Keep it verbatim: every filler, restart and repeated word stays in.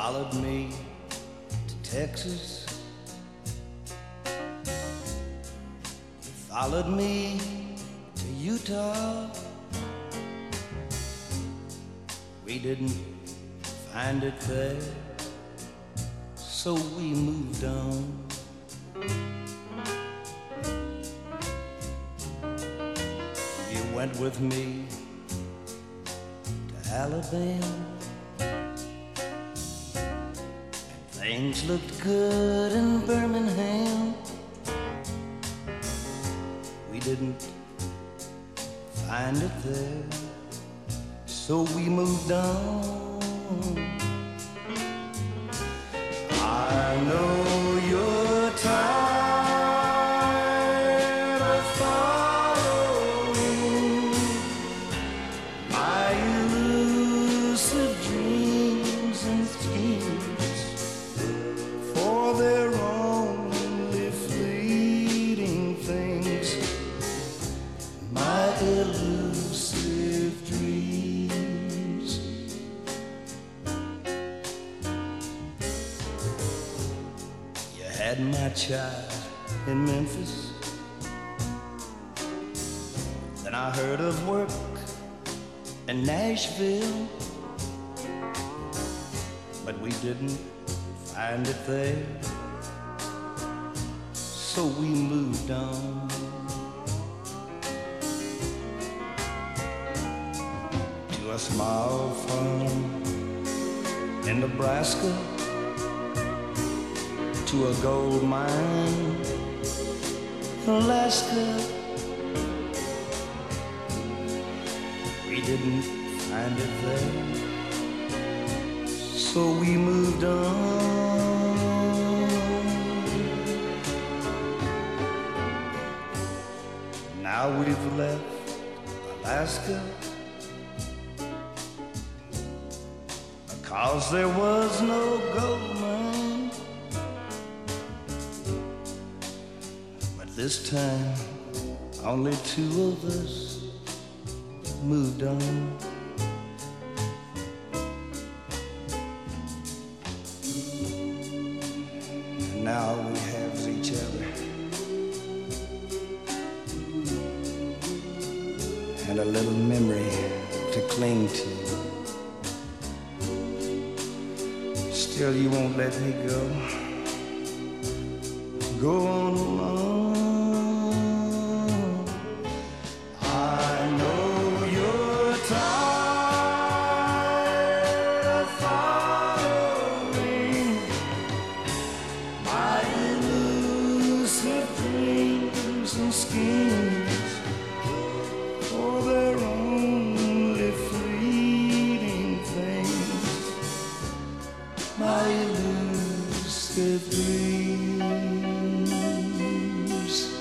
followed me to Texas. You followed me to Utah. We didn't find it there, so we moved on. You went with me to Alabama, and things looked good in Birmingham. We didn't find it there, so we moved on. I know you're tired of following my elusive dreams and schemes, for they're only fleeting things, my elusive dreams. You had my child in Memphis, then I heard of work in Nashville, but we didn't find it there, so we moved on. To a small farm in Nebraska, to a gold mine in Alaska. We didn't find it there, so we moved on. Now we've left Alaska, because there was no gold mine. But this time, only two of us moved on. And now we have each other, and a little memory to cling to. Still you won't let me go. Go on along. I know you're tired of following my elusive dreams and schemes, for they're only fleeting things, my elusive dreams.